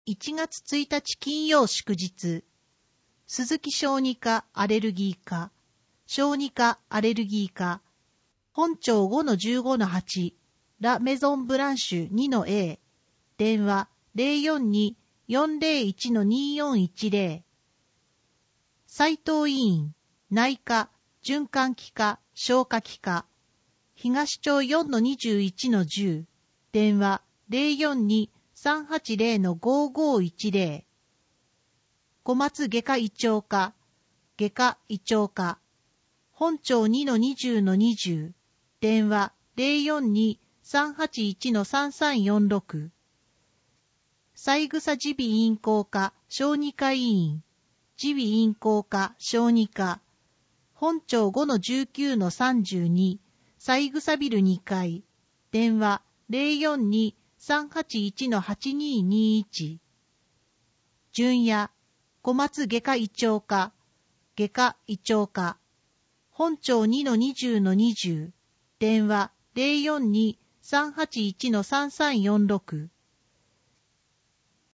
1月1日金曜祝日、鈴木小児科アレルギー科、小児科アレルギー科、本庁 5-15-8、ラ・メゾン・ブランシュ 2-A、電話 042-401-2410、斉藤医院、内科、循環器科、消化器科、東町 4-21-10、電話 042-380-5510、小松外科胃腸科、外科胃腸科、本庁 2-20-20、電話 042-381-3346、三枝耳鼻咽喉科小児科医院、耳鼻咽喉科小児科、本庁 5-19-32、三枝ビル2階、電話 042-381-8221、純也、小松外科胃腸科、外科胃腸科、本庁 2-20-20、電話 042-381-3346、